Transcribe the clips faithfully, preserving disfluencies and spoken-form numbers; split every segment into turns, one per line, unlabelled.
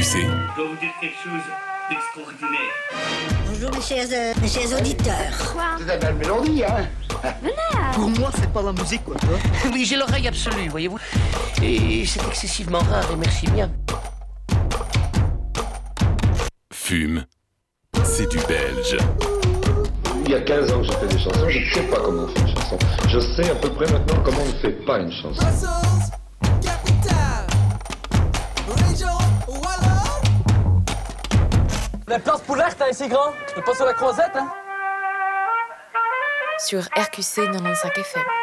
C.
Je dois vous dire quelque chose d'extraordinaire.
Bonjour mes chers, euh, mes chers auditeurs.
Quoi?
C'est de la belle mélodie, hein?
Venez.
Pour moi, c'est pas la musique, quoi, tu vois.
Oui, j'ai l'oreille absolue, voyez-vous. Et c'est excessivement rare, et merci bien.
Fume, c'est du belge.
Il y a quinze ans que je fais des chansons, je ne sais pas comment on fait une chanson. Je sais à peu près maintenant comment on ne fait pas une chanson.
La place Poulard, t'es assez grand. Mais pas sur la croisette, hein?
Sur R Q C quatre-vingt-quinze F M.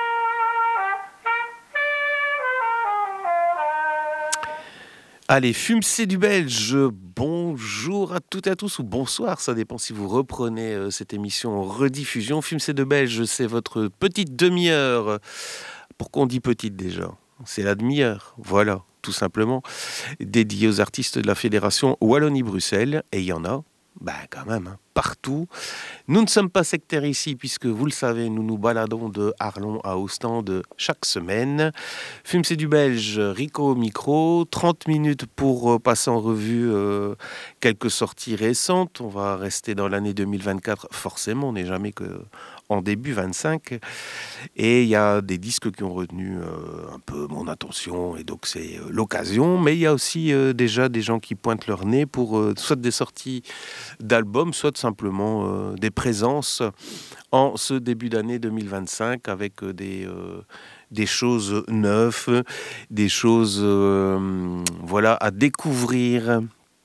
Allez, Fume, c'est du belge. Bonjour à toutes et à tous, ou bonsoir, ça dépend si vous reprenez euh, cette émission en rediffusion. Fume, c'est de belge, c'est votre petite demi-heure. Pourquoi on dit petite déjà? C'est la demi-heure, voilà, tout simplement, dédiée aux artistes de la Fédération Wallonie-Bruxelles, et il y en a, ben quand même, hein, partout. Nous ne sommes pas sectaires ici, puisque vous le savez, nous nous baladons de Arlon à Ostende chaque semaine. Fume, c'est du belge, Rico au micro, trente minutes pour euh, passer en revue euh, quelques sorties récentes. On va rester dans l'année deux mille vingt-quatre, forcément, on n'est jamais que en début vingt-cinq. Et il y a des disques qui ont retenu euh, un peu mon attention, et donc c'est euh, l'occasion. Mais il y a aussi euh, déjà des gens qui pointent leur nez pour euh, soit des sorties d'albums, soit simplement euh, des présences en ce début d'année deux mille vingt-cinq avec euh, des, euh, des choses neuves, des choses euh, voilà, à découvrir.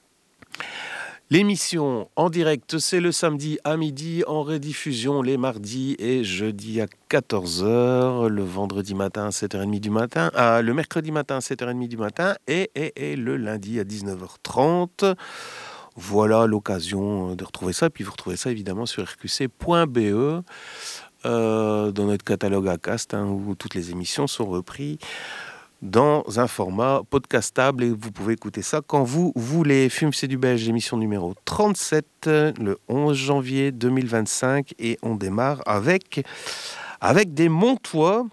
L'émission en direct, c'est le samedi à midi, en rediffusion les mardis et jeudis à quatorze heures, le vendredi matin à sept heures trente du matin, ah, le mercredi matin à sept heures trente du matin et, et, et le lundi à dix-neuf heures trente. Voilà l'occasion de retrouver ça. Et puis vous retrouvez ça évidemment sur r q c point b e, euh, dans notre catalogue Acast, hein, où toutes les émissions sont reprises dans un format podcastable, et vous pouvez écouter ça quand vous voulez. Fume, c'est du belge, émission numéro trente-sept, le onze janvier deux mille vingt-cinq, et on démarre avec, avec des Montois.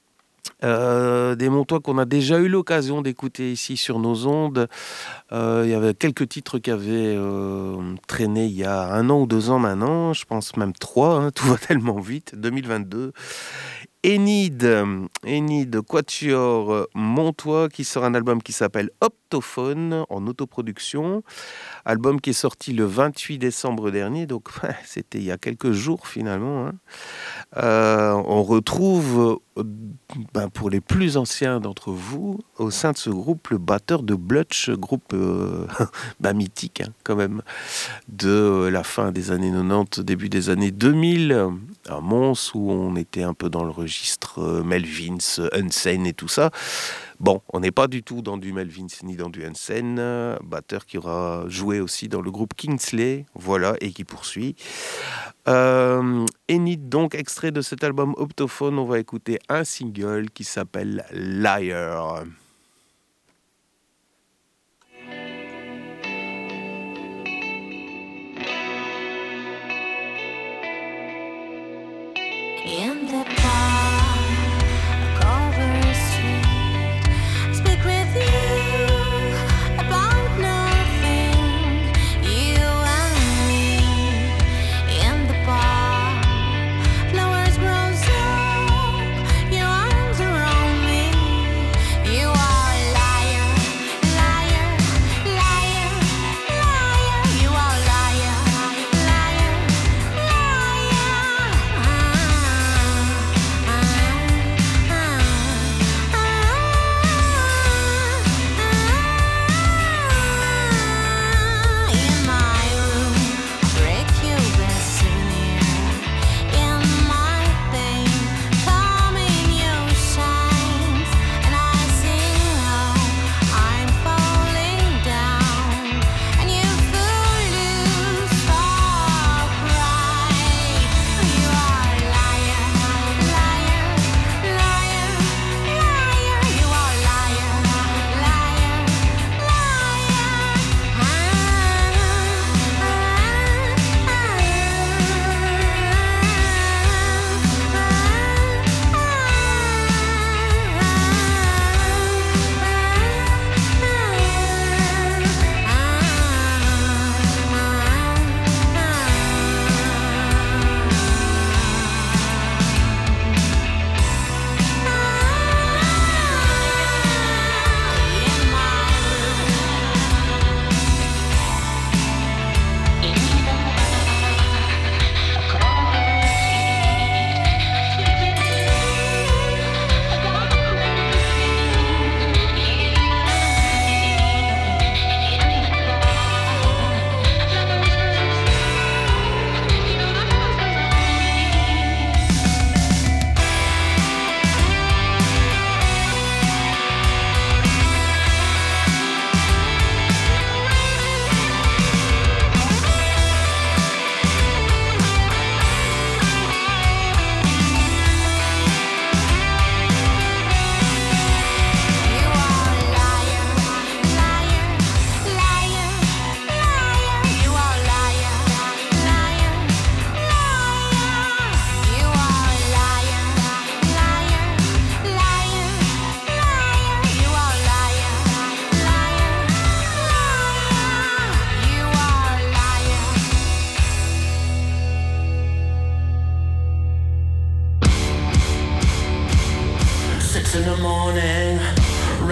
Euh, des Montois qu'on a déjà eu l'occasion d'écouter ici sur nos ondes. Euh, il y avait quelques titres qui avaient euh, traîné il y a un an ou deux ans maintenant, je pense même trois, hein, tout va tellement vite, deux mille vingt-deux. Enid, Enid Quatuor Montois, qui sort un album qui s'appelle Optophone, en autoproduction. Album qui est sorti le vingt-huit décembre dernier, donc c'était il y a quelques jours finalement. Hein. Euh, on retrouve, ben, pour les plus anciens d'entre vous, au sein de ce groupe, le batteur de Blutch, groupe euh, ben, mythique hein, quand même, de la fin des années quatre-vingt-dix, début des années deux mille, à Mons, où on était un peu dans le registre euh, Melvins, Unsane et tout ça. Bon, on n'est pas du tout dans du Melvins ni dans du Unsane, euh, batteur qui aura joué aussi dans le groupe Kingsley, voilà, et qui poursuit. Euh, Enid, donc, extrait de cet album Optophone, on va écouter un single qui s'appelle Liar.
In the park, Culver Street, I speak with you about nothing, you and me. In the park, flowers grow up, your arms around me. You are a liar, liar, liar, liar. You are a liar, liar, liar.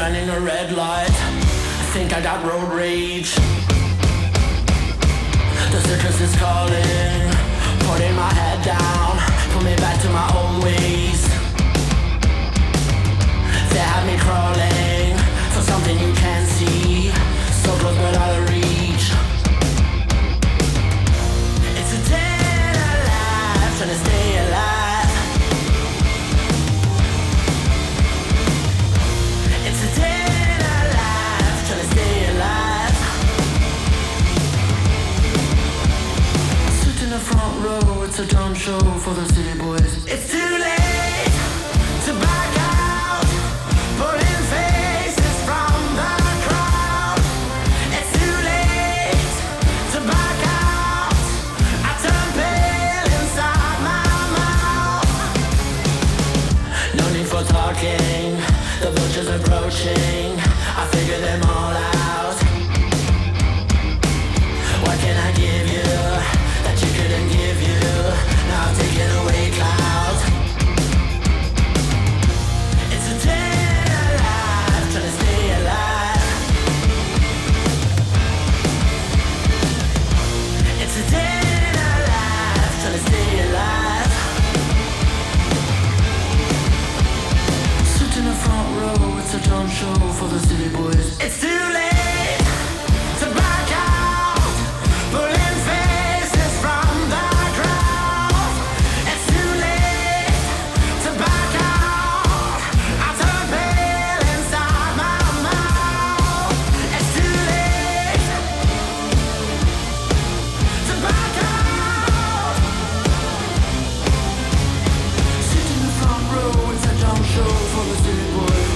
standing a red light. I think I got road rage. The circus is calling, putting my head down, pull me back to my own ways. They have me crawling for something you can't see, so close but out of reach. It's a dead alive, trying to stay alive. It's a dead alive, trying to stay alive. Sit in the front row, it's a dumb show for the city boys. It's too late to back out, pulling faces from the crowd. It's too late to back out. I turn pale inside my mouth. No need for talking, the vulture's approaching. I figure them all out. What can I give you that you couldn't give you? Now I'm taking away clouds. It's a dead alive, trying to stay alive. It's a dead alive, trying to stay alive. Sit in the front row, it's a dumb show for the city boys. It's too late to back out, pulling faces from the crowd. It's too late to back out. I turn pale inside my mouth. It's too late to back out. Sit in the front row, it's a dumb show for the city boys.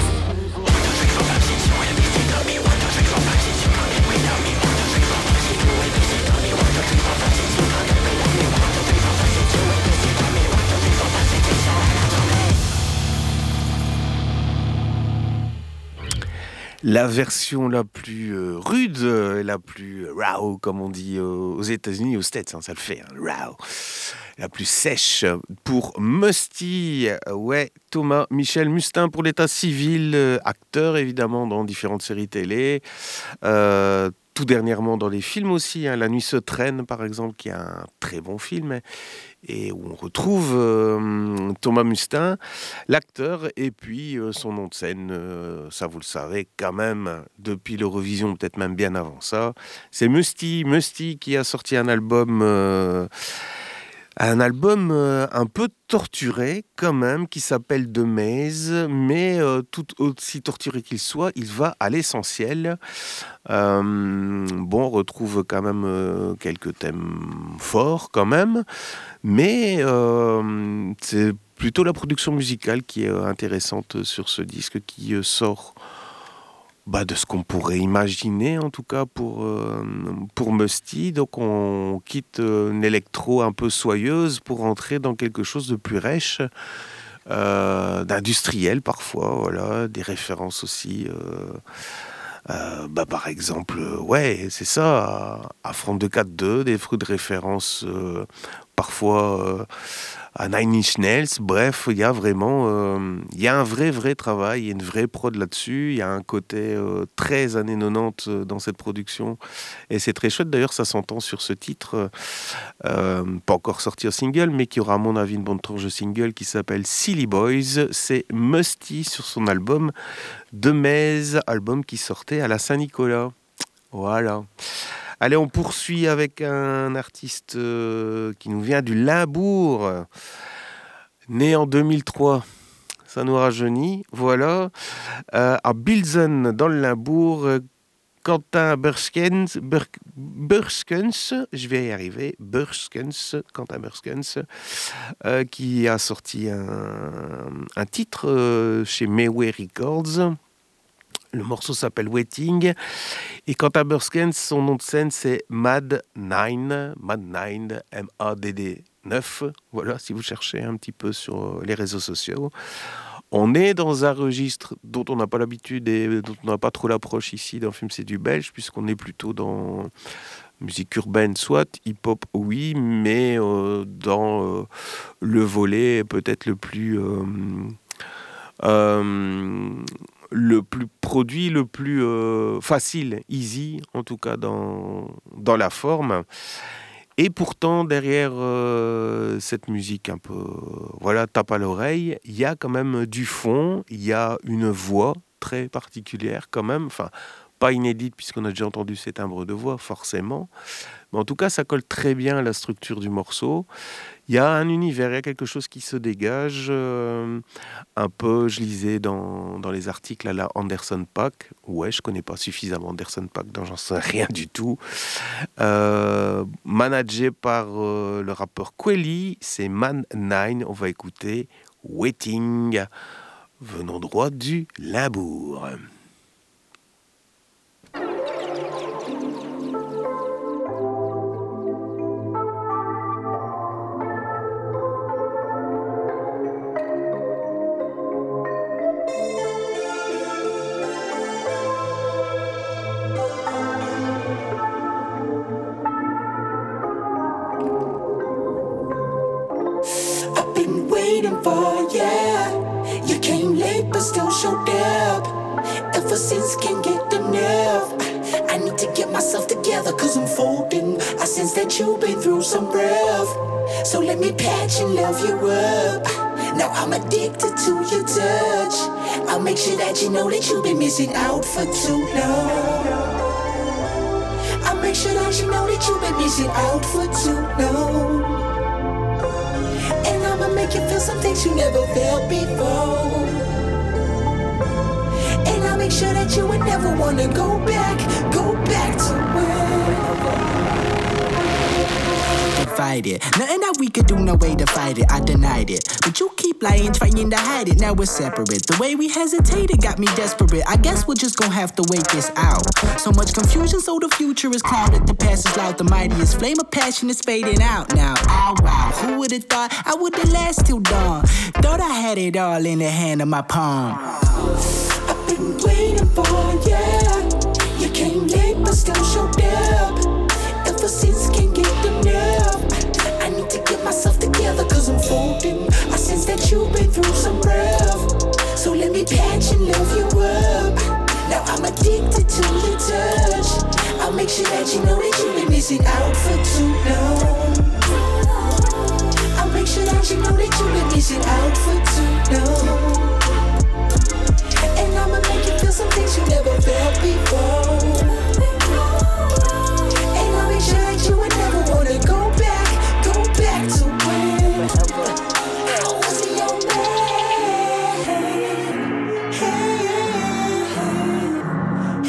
La version la plus euh, rude, euh, la plus raw, comme on dit euh, aux États-Unis, aux States, hein, ça le fait, hein, raw. La plus sèche pour Musty, ouais, Thomas Michel Mustin pour l'état civil, euh, acteur évidemment dans différentes séries télé, euh, tout dernièrement dans les films aussi, hein, La Nuit se traîne par exemple, qui est un très bon film, et où on retrouve euh, Thomas Mustin, l'acteur, et puis euh, son nom de scène, euh, ça vous le savez quand même, depuis l'Eurovision, peut-être même bien avant ça, c'est Musty, Musty qui a sorti un album... Euh, Un album euh, un peu torturé quand même, qui s'appelle The Maze, mais euh, tout aussi torturé qu'il soit, il va à l'essentiel. Euh, bon, on retrouve quand même euh, quelques thèmes forts quand même, mais euh, c'est plutôt la production musicale qui est euh, intéressante sur ce disque, qui euh, sort... Bah, de ce qu'on pourrait imaginer en tout cas pour, euh, pour Musty. Donc on quitte euh, une électro un peu soyeuse pour entrer dans quelque chose de plus rêche, euh, d'industriel parfois, voilà, des références aussi, euh, euh, bah, par exemple, ouais, c'est ça, à, à Front deux quatre deux, des fruits de référence euh, parfois... Euh, à Nine Inch Nails, bref, il y a vraiment, euh, il y a un vrai, vrai travail, il y a une vraie prod là-dessus, il y a un côté euh, très années quatre-vingt-dix dans cette production, et c'est très chouette, d'ailleurs ça s'entend sur ce titre, euh, pas encore sorti en single, mais qui aura à mon avis une bonne tranche de single qui s'appelle Silly Boys, c'est Musty sur son album The Maze, album qui sortait à la Saint-Nicolas, voilà. Allez, on poursuit avec un artiste euh, qui nous vient du Limbourg, né en deux mille trois. Ça nous rajeunit, voilà. Euh, à Bilzen, dans le Limbourg, euh, Quentin Burskens, Bur- Burskens, je vais y arriver, Burskens, Quentin Burskens, euh, qui a sorti un, un titre euh, chez Mayway Records. Le morceau s'appelle Waiting. Et quant à Burskens, son nom de scène, c'est Mad Nine. Mad Nine, M A D D neuf. Voilà, si vous cherchez un petit peu sur les réseaux sociaux. On est dans un registre dont on n'a pas l'habitude et dont on n'a pas trop l'approche ici dans Film C'est du Belge, puisqu'on est plutôt dans musique urbaine, soit hip-hop, oui, mais euh, dans euh, le volet peut-être le plus... Euh, euh, le plus produit, le plus euh, facile, easy, en tout cas dans, dans la forme. Et pourtant, derrière euh, cette musique un peu, voilà, tape à l'oreille, il y a quand même du fond, il y a une voix très particulière quand même, enfin, pas inédite puisqu'on a déjà entendu ces timbres de voix, forcément. Mais en tout cas, ça colle très bien à la structure du morceau. Il y a un univers, il y a quelque chose qui se dégage, euh, un peu, je lisais dans, dans les articles à la Anderson .Paak. Ouais, je connais pas suffisamment Anderson .Paak, donc j'en sais rien du tout. Euh, managé par euh, le rappeur Kweli, c'est Man nine. On va écouter Waiting, venons droit du Limbourg.
Waiting for, yeah. You came late but still showed up. Ever since can't get enough. I need to get myself together cause I'm folding. I sense that you've been through some rough. So let me patch and love you up. Now I'm addicted to your touch. I'll make sure that you know that you've been missing out for too long. I'll make sure that you know that you've been missing out for too long. I'ma make you feel some things you never felt before. And I'll make sure that you would never wanna go back, go back to where fight it. Nothing that we could do, no way to fight it. I denied it, but you keep lying, trying to hide it. Now we're separate. The way we hesitated got me desperate. I guess we're just gonna have to wait this out. So much confusion, so the future is clouded. The past is loud, the mightiest flame of passion is fading out now. Oh wow, who would've thought I would've last till dawn? Thought I had it all in the hand of my palm. I've been waiting for, yeah. You came late but still showed up. Ever since can't get enough. I need to get myself together cause I'm folding. I sense that you've been through some rough. So let me patch and love you up. Now I'm addicted to your touch. I'll make sure that you know that you've been missing out for too long. I'll make sure that you know that you've been missing out for too long. And I'ma make you feel some things you never felt before. And I'll make sure that you would never wanna go back, go back to when I was your man. Hey, hey,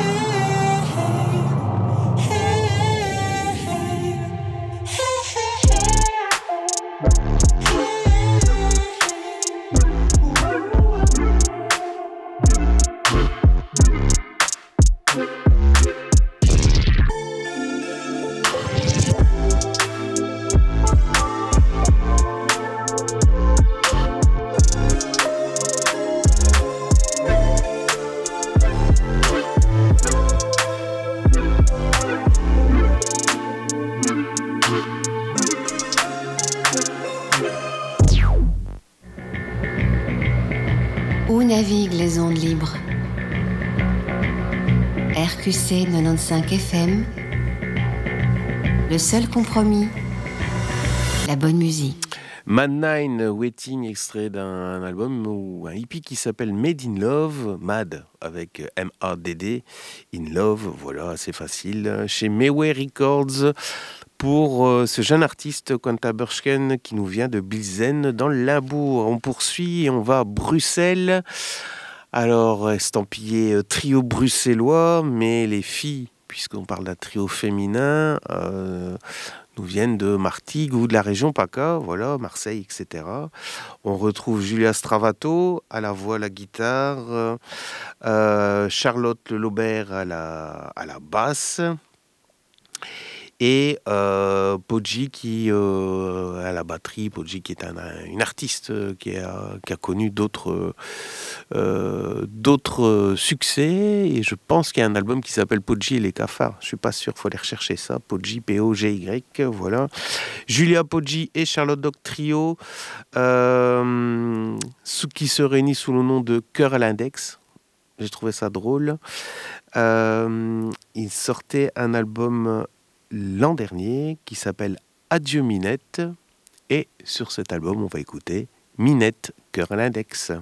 Où naviguent les ondes libres? R Q C quatre-vingt-quinze F M, le seul compromis, la bonne musique.
Man nine, Waiting, extrait d'un album ou un hippie qui s'appelle Made in Love, Mad avec M A D D, In Love, voilà, c'est facile, chez Meway Records, pour euh, ce jeune artiste Quanta Burschken qui nous vient de Bilzen dans le Limbourg. On poursuit et on va à Bruxelles. Alors, estampillé euh, trio bruxellois, mais les filles, puisqu'on parle d'un trio féminin, euh, nous viennent de Martigues ou de la région PACA, voilà, Marseille, et cetera. On retrouve Julia Stravato à la voix, à la guitare, euh, Charlotte Laubert à la, à la basse, et euh, Poggi qui euh, à la batterie. Poggi qui est un, un, une artiste qui a, qui a connu d'autres, euh, d'autres succès, et je pense qu'il y a un album qui s'appelle Poggi et les cafards. Je suis pas sûr, il faut aller rechercher ça. Poggi, P O G Y, voilà. Julia Poggi et Charlotte Doc Trio, euh, qui se réunit sous le nom de Cœur à l'index. j'ai trouvé ça drôle. Euh, il sortait un album l'an dernier qui s'appelle Adieu Minette. Et sur cet album, on va écouter Minette, Cœur à l'index.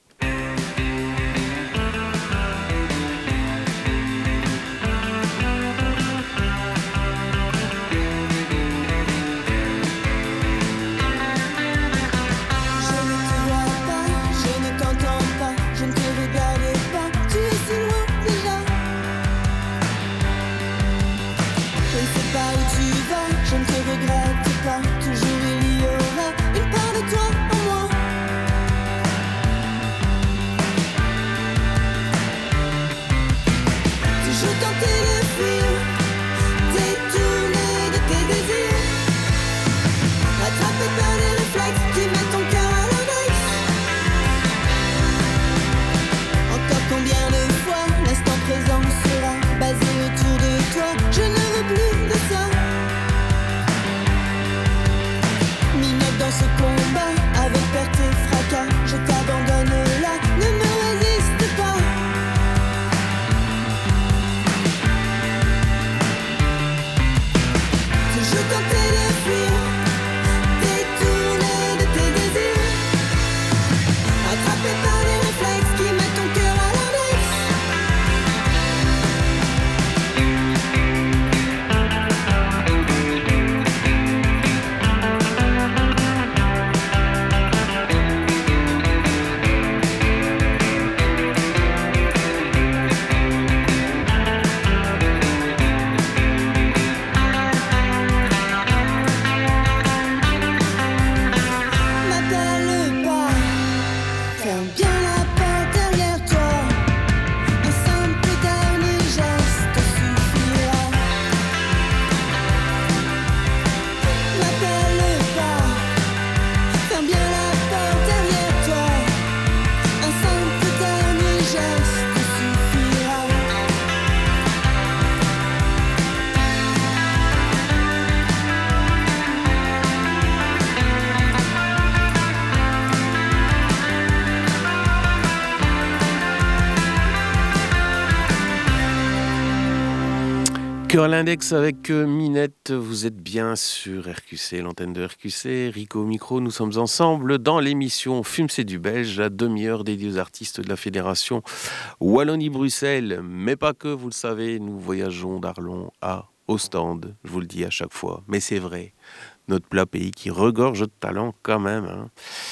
Cœur à l'index avec Minette, vous êtes bien sur R Q C, l'antenne de R Q C, Rico au micro, nous sommes ensemble dans l'émission Fume c'est du Belge, la demi-heure dédiée aux artistes de la Fédération Wallonie-Bruxelles, mais pas que, vous le savez, nous voyageons d'Arlon à Ostende, je vous le dis à chaque fois, mais c'est vrai, notre plat pays qui regorge de talent quand même, hein,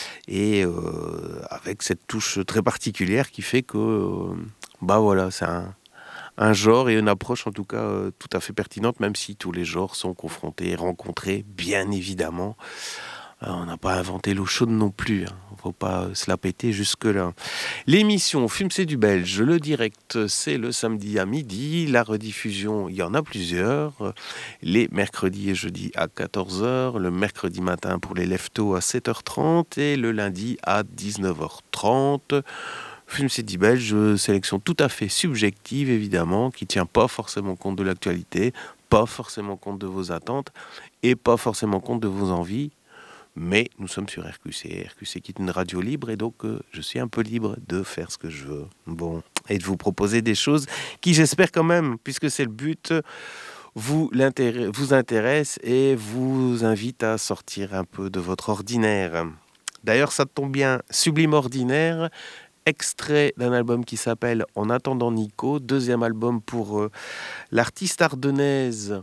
et euh, avec cette touche très particulière qui fait que, euh, bah voilà, c'est un... un genre et une approche en tout cas euh, tout à fait pertinente, même si tous les genres sont confrontés, rencontrés, bien évidemment. Euh, on n'a pas inventé l'eau chaude non plus, il hein. ne faut pas se la péter jusque-là. L'émission Fume c'est du Belge, le direct c'est le samedi à midi, la rediffusion il y en a plusieurs, les mercredis et jeudis à quatorze heures, le mercredi matin pour les leftos à sept heures trente et le lundi à dix-neuf heures trente. Fume c'est du Belge, sélection tout à fait subjective évidemment, qui ne tient pas forcément compte de l'actualité, pas forcément compte de vos attentes et pas forcément compte de vos envies. Mais nous sommes sur R Q C, R Q C qui est une radio libre et donc euh, je suis un peu libre de faire ce que je veux. Bon, et de vous proposer des choses qui j'espère quand même, puisque c'est le but, vous, vous intéresse et vous invite à sortir un peu de votre ordinaire. D'ailleurs ça tombe bien, Sublime Ordinaire, extrait d'un album qui s'appelle En attendant Nico, deuxième album pour euh, l'artiste ardennaise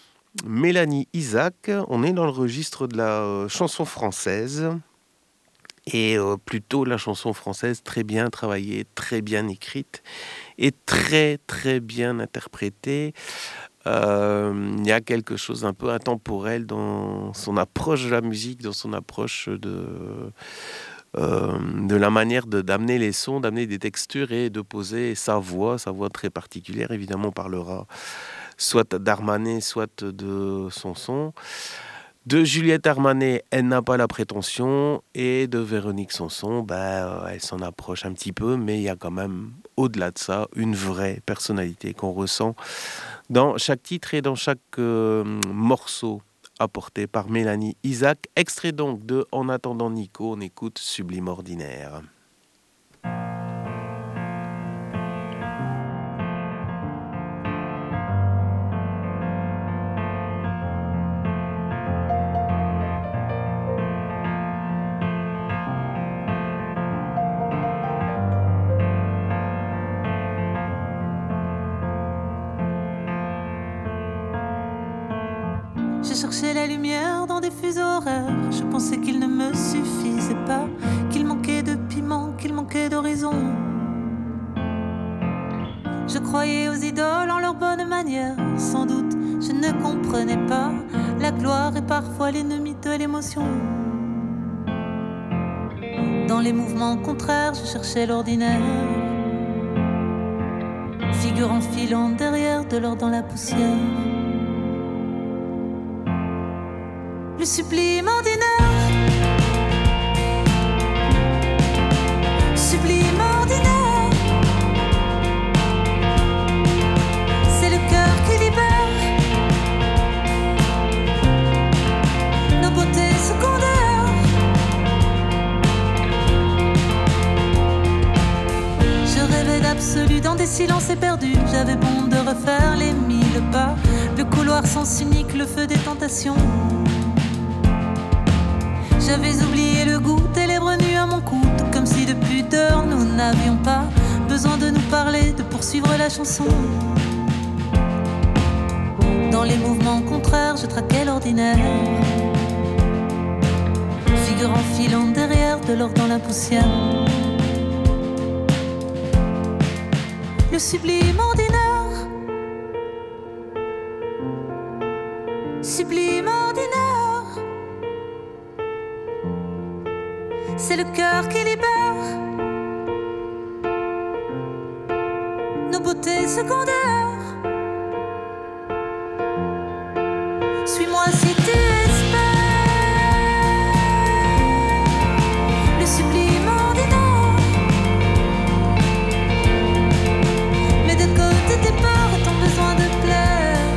Mélanie Isaac. On est dans le registre de la euh, chanson française et euh, plutôt la chanson française très bien travaillée, très bien écrite et très très bien interprétée. Euh, il y a quelque chose un peu intemporel dans son approche de la musique, dans son approche de... Euh, de la manière de, d'amener les sons, d'amener des textures et de poser sa voix, sa voix très particulière. Évidemment, on parlera soit d'Armanet, soit de son son. De Juliette Armanet, elle n'a pas la prétention. Et de Véronique Sanson, ben, elle s'en approche un petit peu, mais il y a quand même, au-delà de ça, une vraie personnalité qu'on ressent dans chaque titre et dans chaque euh, morceau apporté par Mélanie Isaac. Extrait donc de En attendant Nico, on écoute Sublime Ordinaire.
J'ai cherché la lumière dans des fuseaux horaires. Je pensais qu'il ne me suffisait pas, qu'il manquait de piment, qu'il manquait d'horizon. Je croyais aux idoles en leur bonne manière. Sans doute, je ne comprenais pas. La gloire est parfois l'ennemi de l'émotion. Dans les mouvements contraires, je cherchais l'ordinaire. Figure en filant derrière, de l'or dans la poussière. Le sublime ordinaire. Sublime ordinaire. C'est le cœur qui libère nos beautés secondaires. Je rêvais d'absolu dans des silences éperdus. J'avais bon de refaire les mille pas. Le couloir sens unique, le feu des tentations. J'avais oublié le goût, tes lèvres nues à mon cou. Tout comme si de pudeur nous n'avions pas besoin de nous parler, de poursuivre la chanson. Dans les mouvements contraires, je traquais l'ordinaire. Figure en filant derrière, de l'or dans la poussière. Le sublime ordinaire. Sublime ordinaire. C'est le cœur qui libère nos beautés secondaires. Suis-moi si tu espères. Le sublime ordinaire. Mais de côté tes peurs et ton besoin de plaire.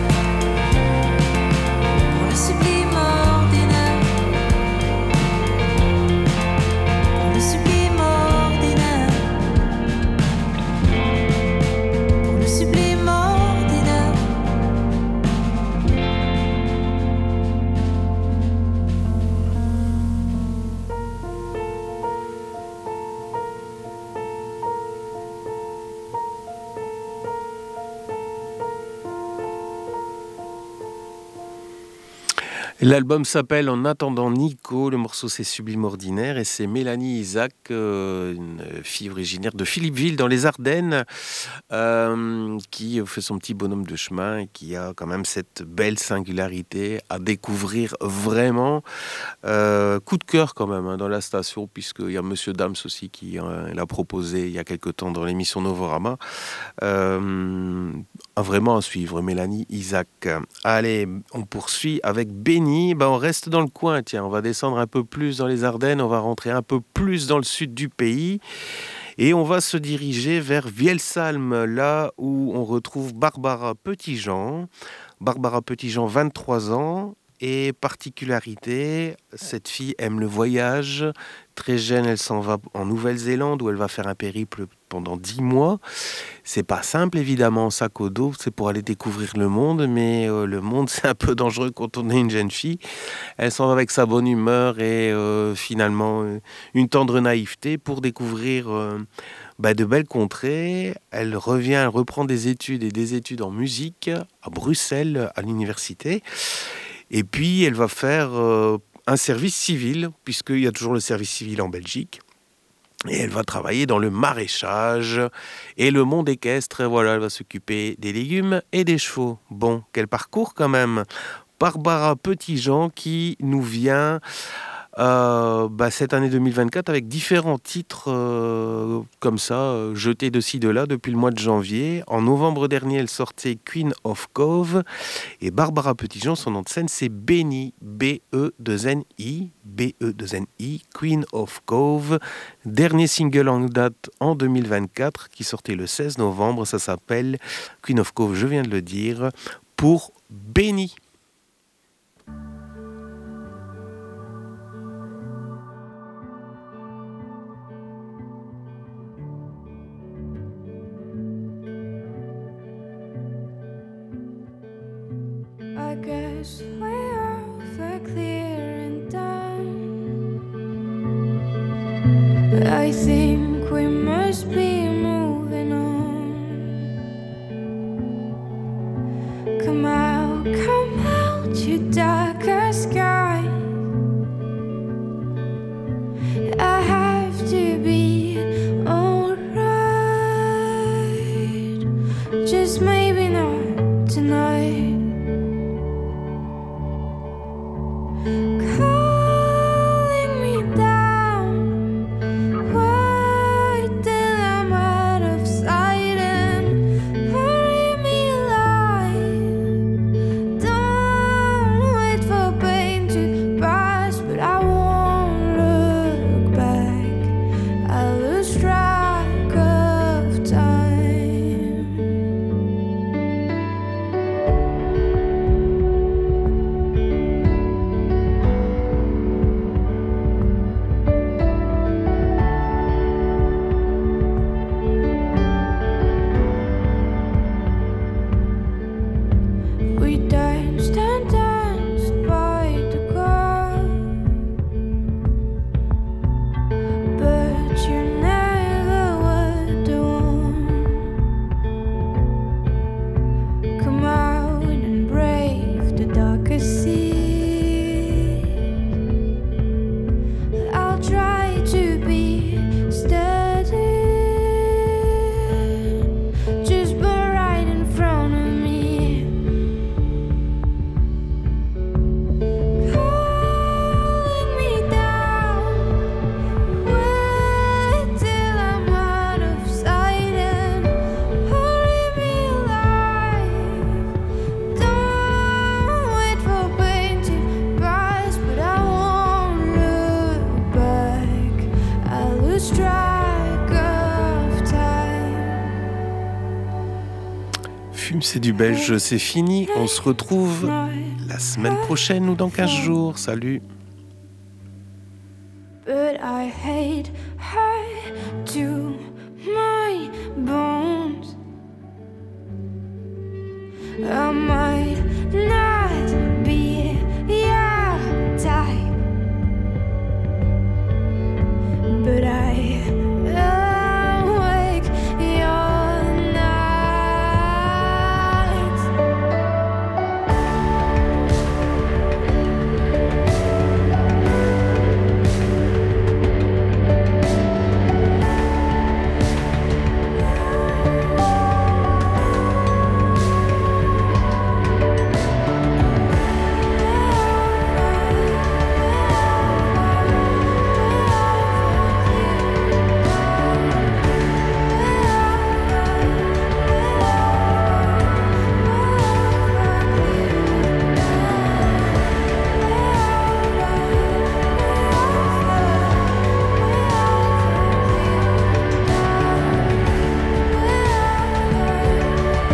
Pour le sublime ordinaire. Pour le sublime ordinaire. Pour le sublime ordinaire.
L'album s'appelle En attendant Nico, le morceau c'est Sublime Ordinaire et c'est Mélanie Isaac, euh, une fille originaire de Philippeville dans les Ardennes, euh, qui fait son petit bonhomme de chemin et qui a quand même cette belle singularité à découvrir vraiment. Euh, coup de cœur quand même hein, dans la station, puisqu'il y a Monsieur Dams aussi qui euh, l'a proposé il y a quelque temps dans l'émission Novorama. Euh, vraiment à suivre, Mélanie Isaac. Allez, on poursuit avec Benny. Ben on reste dans le coin, tiens, on va descendre un peu plus dans les Ardennes, on va rentrer un peu plus dans le sud du pays et on va se diriger vers Vielsalm, là où on retrouve Barbara Petitjean. Barbara Petitjean, vingt-trois ans, et particularité, cette fille aime le voyage. Très jeune, elle s'en va en Nouvelle-Zélande où elle va faire un périple pendant dix mois. C'est pas simple évidemment, sac au dos, c'est pour aller découvrir le monde, mais euh, le monde c'est un peu dangereux quand on est une jeune fille. Elle s'en va avec sa bonne humeur et euh, finalement euh, une tendre naïveté pour découvrir euh, bah, de belles contrées. Elle revient, elle reprend des études et des études en musique à Bruxelles, à l'université. Et puis elle va faire euh, un service civil, puisqu'il y a toujours le service civil en Belgique. Et elle va travailler dans le maraîchage et le monde équestre. Voilà, elle va s'occuper des légumes et des chevaux. Bon, quel parcours quand même. Barbara Petitjean qui nous vient euh, bah, cette année deux mille vingt-quatre avec différents titres euh, comme ça, euh, jetés de ci de là depuis le mois de janvier. En novembre dernier, elle sortait Queen of Cove. Et Barbara Petitjean, son nom de scène, c'est Benny, B E deux N I, B E deux N I, Queen of Cove. Dernier single en date en deux mille vingt-quatre, qui sortait le seize novembre. Ça s'appelle Queen of Cove, je viens de le dire, pour Benny.
I guess we're over clear and done, but I think we must be moving on. Come out, come out, to darker skies. I have to be alright, just maybe not tonight. Calling me down, wait till I'm out of sight and bury me alive. Don't wait for pain to pass, but I won't look back. I lose track of time. We danced and danced by the car, but you never were the one. Come out and brave the darkest sea. I'll try to be steady, just be right in front of me. Calling me down, wait till I'm out of sight and bury me alive. Don't wait for pain to pass, but I won't look back. I lose track of time.
Fume, c'est du belge, c'est fini. On se retrouve la semaine prochaine ou dans quinze jours. Salut.
But I hate her to my bones. I might